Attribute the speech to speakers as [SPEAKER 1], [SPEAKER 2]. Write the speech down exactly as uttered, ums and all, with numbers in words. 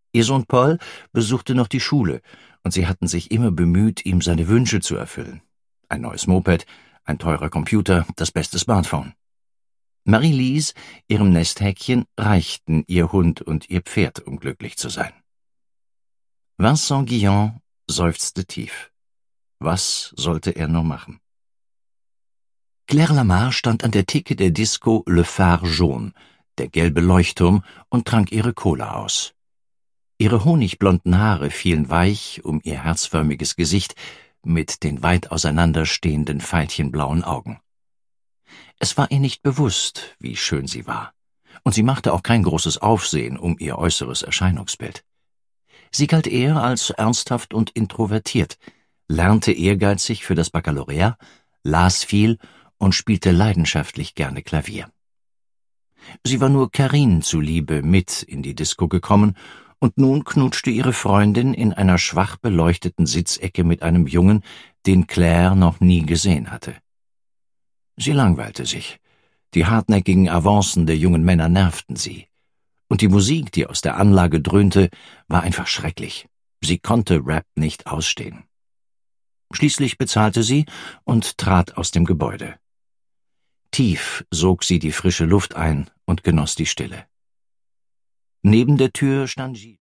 [SPEAKER 1] Ihr Sohn Paul besuchte noch die Schule, und sie hatten sich immer bemüht, ihm seine Wünsche zu erfüllen. Ein neues Moped, ein teurer Computer, das beste Smartphone. Marie-Lise, ihrem Nesthäkchen, reichten ihr Hund und ihr Pferd, um glücklich zu sein. Vincent Guillon seufzte tief. Was sollte er nur machen? Claire Lamar stand an der Theke der Disco Le Phare Jaune, der gelbe Leuchtturm, und trank ihre Cola aus. Ihre honigblonden Haare fielen weich um ihr herzförmiges Gesicht mit den weit auseinanderstehenden veilchenblauen Augen. Es war ihr nicht bewusst, wie schön sie war, und sie machte auch kein großes Aufsehen um ihr äußeres Erscheinungsbild. Sie galt eher als ernsthaft und introvertiert, lernte ehrgeizig für das Baccalaureat, las viel und spielte leidenschaftlich gerne Klavier. Sie war nur Carine zuliebe mit in die Disco gekommen, und nun knutschte ihre Freundin in einer schwach beleuchteten Sitzecke mit einem Jungen, den Claire noch nie gesehen hatte. Sie langweilte sich. Die hartnäckigen Avancen der jungen Männer nervten sie. Und die Musik, die aus der Anlage dröhnte, war einfach schrecklich. Sie konnte Rap nicht ausstehen. Schließlich bezahlte sie und trat aus dem Gebäude. Tief sog sie die frische Luft ein und genoss die Stille. Neben der Tür stand Gilles.